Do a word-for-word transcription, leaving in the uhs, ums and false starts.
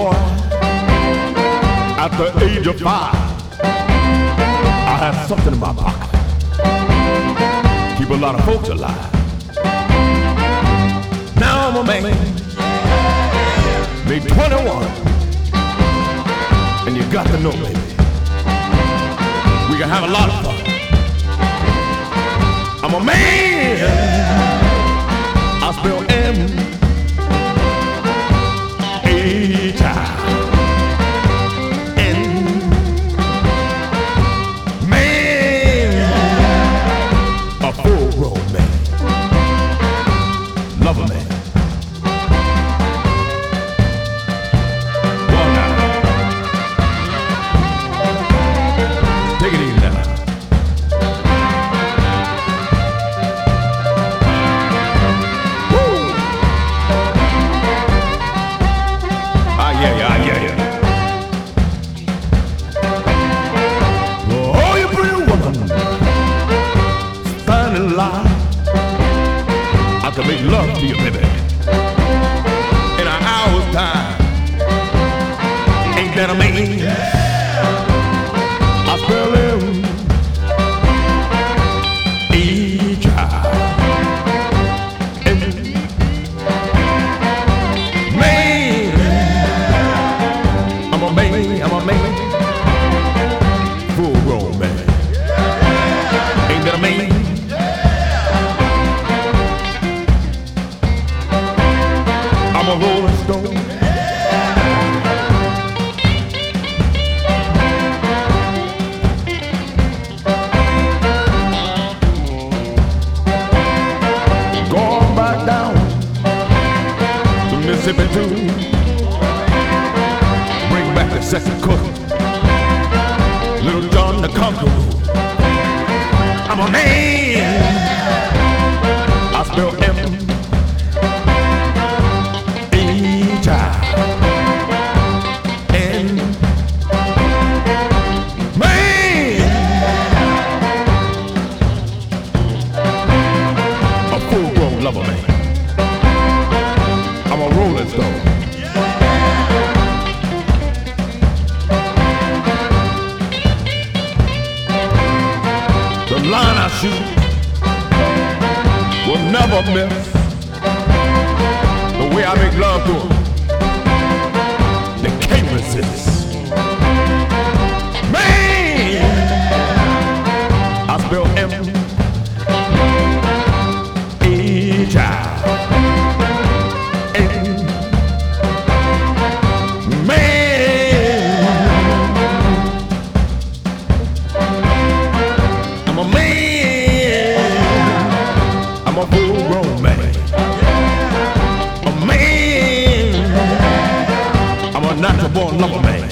boy, at the age of five, I had something in my pocket. Keep a lot of folks alive. Now I'm a man, made twenty-one, and you got to know, baby, we can have a lot of fun. I'm a man, I spell M A child. Love a man. One now. Take it easy now. Woo! Ah, yeah, yeah, yeah, yeah. Oh, you pretty woman, stand in line. I can make love to you, baby, in an hour's time. Ain't that amazing? I spell him each child. And man, I'm a man, I'm a man, full grown man. Ain't that amazing? I'm a rolling stone. Going back down to Mississippi too. Bring back the second cousin, Little John the Conqueror. I'm a man, I spell M and man, a full-grown lover man. I'm a rolling stone. The line I shoot will never miss. The way I make love to her, they can't resist. Man, I spell M A child. And man, I'm a man, I'm a full-grown man. A man, I'm a natural born lover man.